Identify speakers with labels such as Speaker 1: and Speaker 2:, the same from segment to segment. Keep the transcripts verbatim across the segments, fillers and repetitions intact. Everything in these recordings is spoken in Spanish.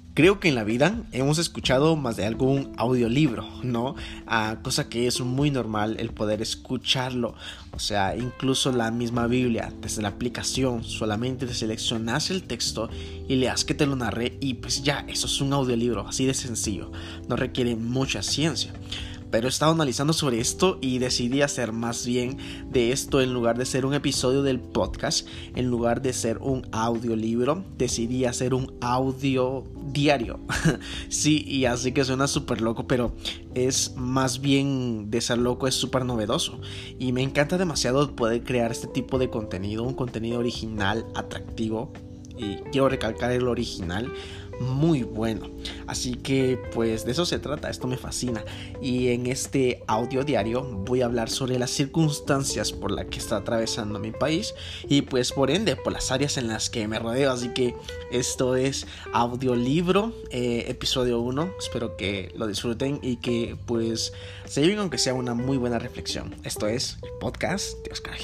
Speaker 1: Creo que en la vida hemos escuchado más de algún audiolibro, ¿no? Ah, cosa que es muy normal el poder escucharlo. O sea, incluso la misma Biblia, desde la aplicación, solamente te seleccionas el texto y le das que te lo narre y pues ya, eso es un audiolibro, así de sencillo. No requiere mucha ciencia. Pero he estado analizando sobre esto y decidí hacer más bien de esto, en lugar de ser un episodio del podcast, en lugar de ser un audiolibro, decidí hacer un audio diario. Sí, y así que suena súper loco, pero es más bien de ser loco, es súper novedoso. Y me encanta demasiado poder crear este tipo de contenido, un contenido original, atractivo. Y quiero recalcar el original, muy bueno. Así que pues de eso se trata, esto me fascina. Y en este audio diario voy a hablar sobre las circunstancias por las que está atravesando mi país y pues por ende por las áreas en las que me rodeo. Así que esto es audiolibro, eh, episodio uno. Espero que lo disfruten y que pues se lleven aunque sea una muy buena reflexión. Esto es el podcast de Oscar G.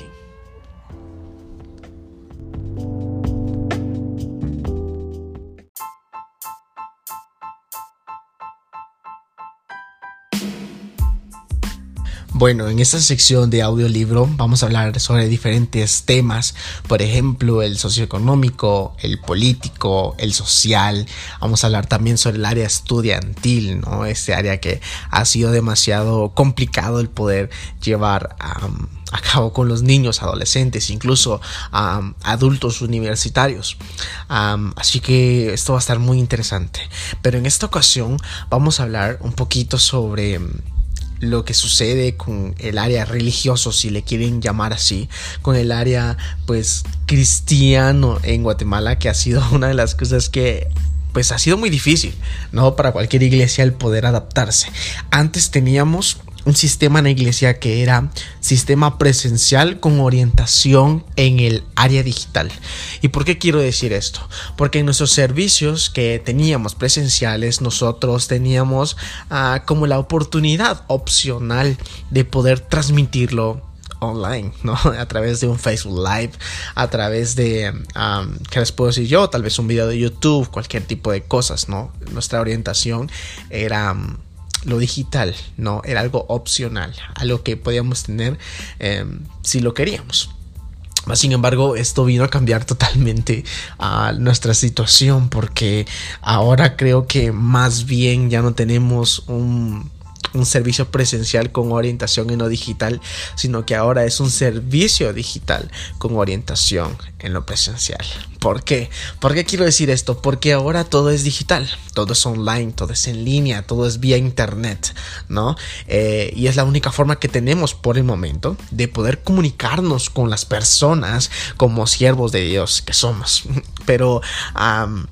Speaker 1: Bueno, en esta sección de audiolibro vamos a hablar sobre diferentes temas, por ejemplo, el socioeconómico, el político, el social. Vamos a hablar también sobre el área estudiantil, ¿no? Este área que ha sido demasiado complicado el poder llevar um, a cabo con los niños, adolescentes, incluso um, adultos universitarios. Um, así que esto va a estar muy interesante. Pero en esta ocasión vamos a hablar un poquito sobre lo que sucede con el área religioso, si le quieren llamar así, con el área pues cristiano en Guatemala, que ha sido una de las cosas que pues ha sido muy difícil, ¿no? Para cualquier iglesia el poder adaptarse. Antes teníamos un sistema en la iglesia que era sistema presencial con orientación en el área digital. ¿Y por qué quiero decir esto? Porque en nuestros servicios que teníamos presenciales, nosotros teníamos uh, como la oportunidad opcional de poder transmitirlo online, ¿no? A través de un Facebook Live, a través de, um, ¿qué les puedo decir yo? Tal vez un video de YouTube, cualquier tipo de cosas, ¿no? Nuestra orientación era Um, lo digital, no era algo opcional, algo que podíamos tener eh, si lo queríamos. Sin embargo, esto vino a cambiar totalmente a uh, nuestra situación, porque ahora creo que más bien ya no tenemos un un servicio presencial con orientación en lo digital, sino que ahora es un servicio digital con orientación en lo presencial. ¿Por qué? ¿Por qué quiero decir esto? Porque ahora todo es digital, todo es online, todo es en línea, todo es vía internet, ¿no? Eh, y es la única forma que tenemos por el momento de poder comunicarnos con las personas como siervos de Dios que somos. Pero um,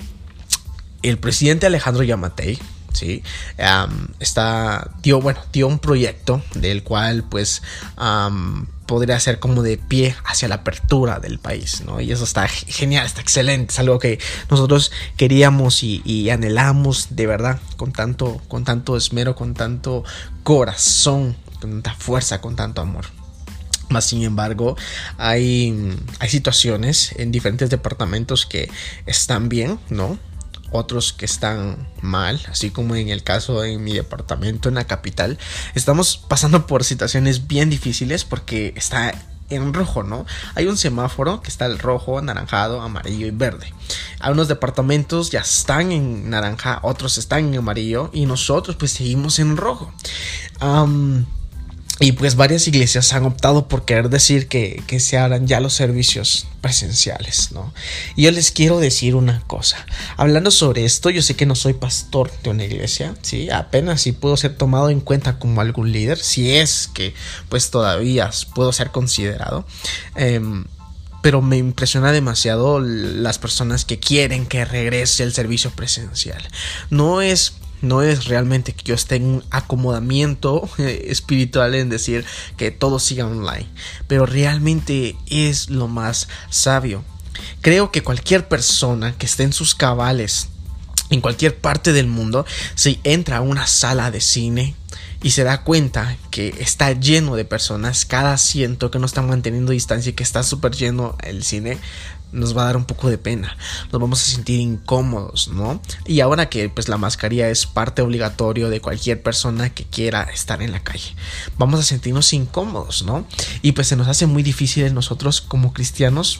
Speaker 1: el presidente Alejandro Yamatei, sí, um, está, dio, bueno, dio un proyecto del cual pues um, podría ser como de pie hacia la apertura del país, ¿no? Y eso está genial, está excelente, es algo que nosotros queríamos y, y anhelamos de verdad, con tanto, con tanto esmero, con tanto corazón, con tanta fuerza, con tanto amor. Más sin embargo, hay, hay situaciones en diferentes departamentos que están bien, ¿no? Otros que están mal, así como en el caso de mi departamento en la capital. Estamos pasando por situaciones bien difíciles porque está en rojo, ¿no? Hay un semáforo que está el rojo, anaranjado, amarillo y verde. Algunos departamentos ya están en naranja, otros están en amarillo y nosotros pues seguimos en rojo. Um, Y pues varias iglesias han optado por querer decir que, que se hagan ya los servicios presenciales, ¿no? Y yo les quiero decir una cosa. Hablando sobre esto, yo sé que no soy pastor de una iglesia, ¿sí? Apenas si puedo ser tomado en cuenta como algún líder, si es que pues todavía puedo ser considerado. Eh, pero me impresiona demasiado las personas que quieren que regrese el servicio presencial. No es... No es realmente que yo esté en un acomodamiento eh, espiritual en decir que todo siga online, pero realmente es lo más sabio. Creo que cualquier persona que esté en sus cabales en cualquier parte del mundo, si entra a una sala de cine, y se da cuenta que está lleno de personas, cada asiento, que no están manteniendo distancia y que está súper lleno el cine, nos va a dar un poco de pena, nos vamos a sentir incómodos, ¿no? Y ahora que pues la mascarilla es parte obligatoria de cualquier persona que quiera estar en la calle, vamos a sentirnos incómodos, ¿no? Y pues se nos hace muy difícil nosotros como cristianos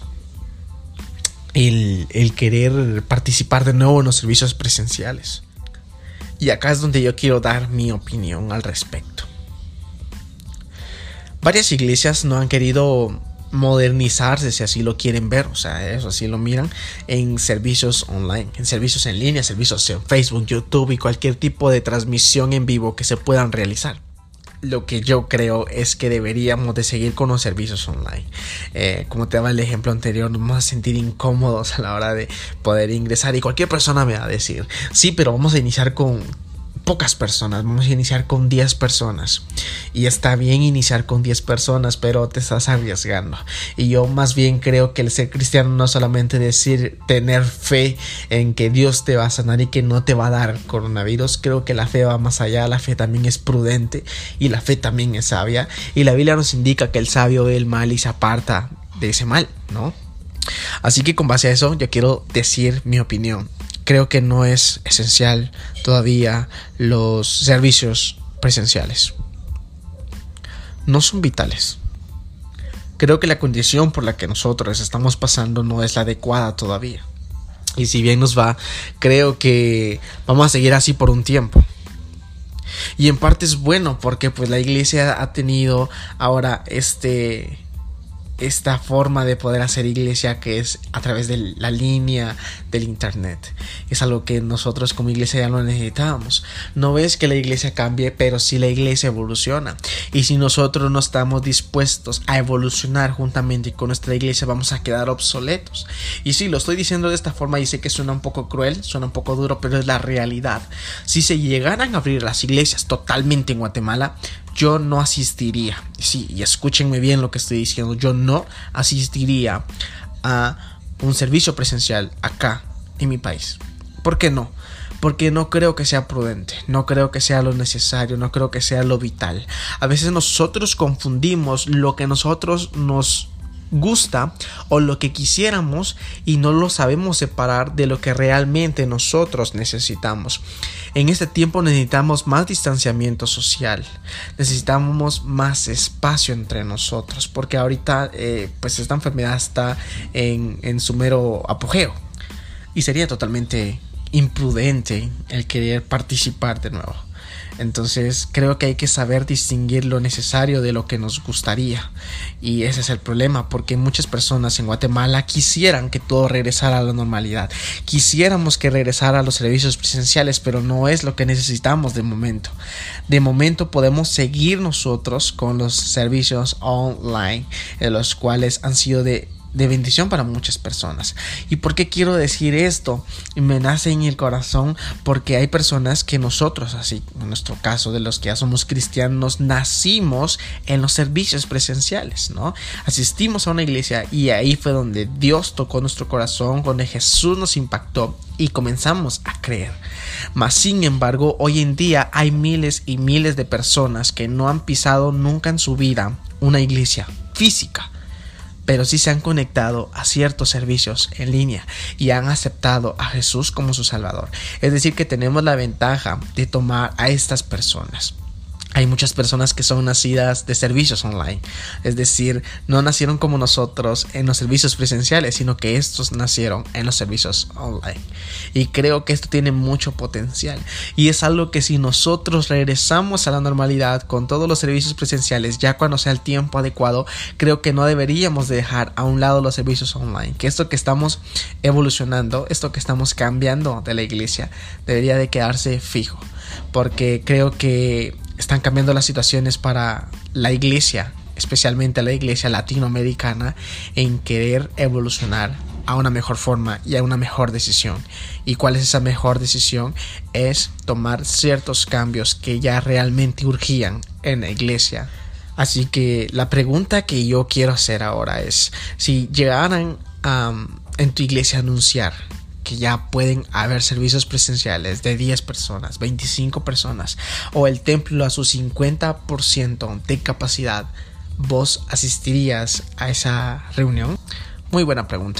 Speaker 1: el, el querer participar de nuevo en los servicios presenciales. Y acá es donde yo quiero dar mi opinión al respecto. Varias iglesias no han querido modernizarse, si así lo quieren ver, o sea, eso así lo miran, en servicios online, en servicios en línea, servicios en Facebook, YouTube y cualquier tipo de transmisión en vivo que se puedan realizar. Lo que yo creo es que deberíamos de seguir con los servicios online. Eh, como te daba el ejemplo anterior, nos vamos a sentir incómodos a la hora de poder ingresar y cualquier persona me va a decir, sí, pero vamos a iniciar con pocas personas, vamos a iniciar con diez personas y está bien iniciar con diez personas, pero te estás arriesgando. Y yo más bien creo que el ser cristiano no es solamente decir tener fe en que Dios te va a sanar y que no te va a dar coronavirus. Creo que la fe va más allá, la fe también es prudente y la fe también es sabia, y la Biblia nos indica que el sabio ve el mal y se aparta de ese mal, ¿no? Así que con base a eso yo quiero decir mi opinión. Creo que no es esencial todavía los servicios presenciales. No son vitales. Creo que la condición por la que nosotros estamos pasando no es la adecuada todavía. Y si bien nos va, creo que vamos a seguir así por un tiempo. Y en parte es bueno porque pues la iglesia ha tenido ahora este... esta forma de poder hacer iglesia, que es a través de la línea del internet. Es algo que nosotros como iglesia ya no necesitábamos. No ves que la iglesia cambie, pero sí la iglesia evoluciona. Y si nosotros no estamos dispuestos a evolucionar juntamente con nuestra iglesia, vamos a quedar obsoletos. Y sí, lo estoy diciendo de esta forma y sé que suena un poco cruel, suena un poco duro, pero es la realidad. Si se llegaran a abrir las iglesias totalmente en Guatemala, yo no asistiría. Sí, y escúchenme bien lo que estoy diciendo. Yo no asistiría a un servicio presencial acá en mi país. ¿Por qué no? Porque no creo que sea prudente, no creo que sea lo necesario, no creo que sea lo vital. A veces nosotros confundimos lo que nosotros nos gusta o lo que quisiéramos y no lo sabemos separar de lo que realmente nosotros necesitamos. En este tiempo necesitamos más distanciamiento social, necesitamos más espacio entre nosotros, porque ahorita eh, pues esta enfermedad está en, en su mero apogeo y sería totalmente imprudente el querer participar de nuevo. Entonces creo que hay que saber distinguir lo necesario de lo que nos gustaría, y ese es el problema, porque muchas personas en Guatemala quisieran que todo regresara a la normalidad, quisiéramos que regresara a los servicios presenciales, pero no es lo que necesitamos de momento. De momento podemos seguir nosotros con los servicios online, en los cuales han sido de de bendición para muchas personas. ¿Y por qué quiero decir esto? Me nace en el corazón porque hay personas que nosotros, así en nuestro caso de los que ya somos cristianos, nacimos en los servicios presenciales, ¿no? Asistimos a una iglesia y ahí fue donde Dios tocó nuestro corazón, donde Jesús nos impactó y comenzamos a creer. Mas sin embargo, hoy en día hay miles y miles de personas que no han pisado nunca en su vida una iglesia física, pero sí se han conectado a ciertos servicios en línea y han aceptado a Jesús como su Salvador. Es decir, que tenemos la ventaja de tomar a estas personas. Hay muchas personas que son nacidas de servicios online, es decir, no nacieron como nosotros en los servicios presenciales, sino que estos nacieron en los servicios online. Y creo que esto tiene mucho potencial y es algo que si nosotros regresamos a la normalidad con todos los servicios presenciales, ya cuando sea el tiempo adecuado, creo que no deberíamos de dejar a un lado los servicios online, que esto que estamos evolucionando, esto que estamos cambiando de la iglesia, debería de quedarse fijo, porque creo que están cambiando las situaciones para la iglesia, especialmente la iglesia latinoamericana, en querer evolucionar a una mejor forma y a una mejor decisión. ¿Y cuál es esa mejor decisión? Es tomar ciertos cambios que ya realmente urgían en la iglesia. Así que la pregunta que yo quiero hacer ahora es, si llegaran um, en tu iglesia a anunciar que ya pueden haber servicios presenciales de diez personas, veinticinco personas o el templo a su cincuenta por ciento de capacidad, ¿vos asistirías a esa reunión? Muy buena pregunta,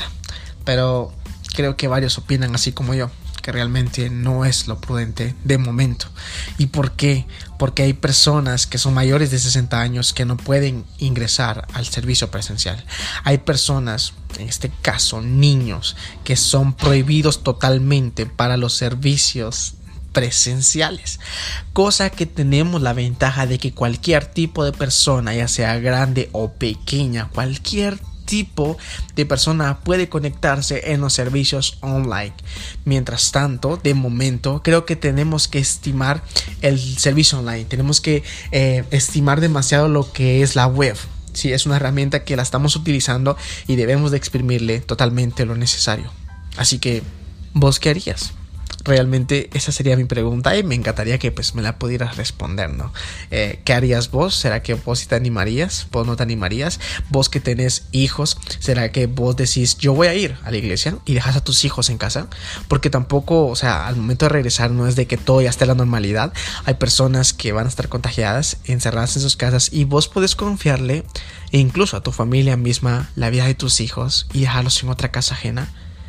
Speaker 1: pero creo que varios opinan así como yo, que realmente no es lo prudente de momento. ¿Y por qué? Porque hay personas que son mayores de sesenta años que no pueden ingresar al servicio presencial. Hay personas, en este caso niños, que son prohibidos totalmente para los servicios presenciales, cosa que tenemos la ventaja de que cualquier tipo de persona, ya sea grande o pequeña, cualquier tipo de persona puede conectarse en los servicios online. Mientras tanto, de momento, creo que tenemos que estimar el servicio online. Tenemos que eh, estimar demasiado lo que es la web. Sí, es una herramienta que la estamos utilizando y debemos de exprimirle totalmente lo necesario. Así que, ¿vos qué harías? Realmente esa sería mi pregunta y me encantaría que pues me la pudieras responder, ¿no? Eh, ¿Qué harías vos? ¿Será que vos sí te animarías? ¿Vos no te animarías? ¿Vos que tenés hijos? ¿Será que vos decís yo voy a ir a la iglesia y dejas a tus hijos en casa? Porque tampoco, o sea, al momento de regresar no es de que todo ya esté en la normalidad. Hay personas que van a estar contagiadas, encerradas en sus casas y vos podés confiarle incluso a tu familia misma la vida de tus hijos y dejarlos en otra casa ajena.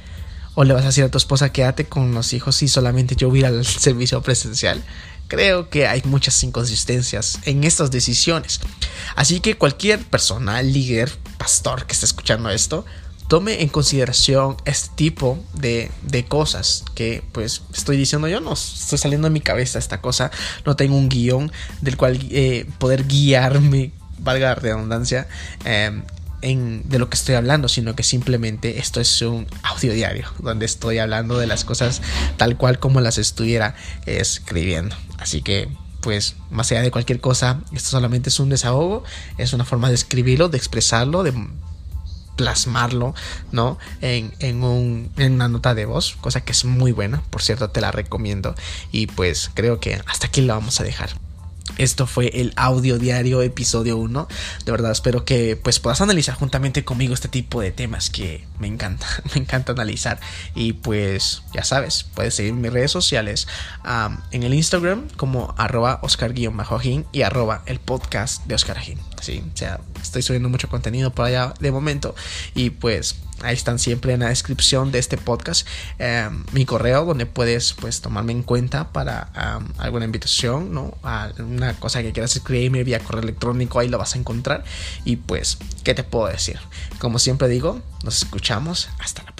Speaker 1: ¿O le vas a decir a tu esposa quédate con los hijos y solamente yo voy a ir al servicio presencial? Creo que hay muchas inconsistencias en estas decisiones. Así que cualquier persona, líder, pastor que esté escuchando esto, tome en consideración este tipo de, de cosas que pues estoy diciendo yo. No estoy saliendo de mi cabeza esta cosa. No tengo un guión del cual eh, poder guiarme, valga la redundancia, eh, En, de lo que estoy hablando, sino que simplemente esto es un audio diario donde estoy hablando de las cosas tal cual como las estuviera escribiendo. Así que pues más allá de cualquier cosa, esto solamente es un desahogo, es una forma de escribirlo, de expresarlo, de plasmarlo, ¿no? En, en, un, en una nota de voz, cosa que es muy buena, por cierto te la recomiendo. Y pues creo que hasta aquí lo vamos a dejar. Esto fue el audio diario episodio uno. De verdad espero que pues puedas analizar juntamente conmigo este tipo de temas que me encanta, me encanta analizar. Y pues ya sabes, puedes seguir mis redes sociales um, en el Instagram como arroba Oscar-Ajín y arroba el podcast de Oscar Ajín. Sí, o sea, estoy subiendo mucho contenido por allá de momento. Y pues ahí están siempre en la descripción de este podcast eh, mi correo donde puedes pues tomarme en cuenta para um, alguna invitación, ¿no? A una cosa que quieras escribirme vía correo electrónico, ahí lo vas a encontrar. Y pues, ¿qué te puedo decir? Como siempre digo, nos escuchamos hasta la próxima.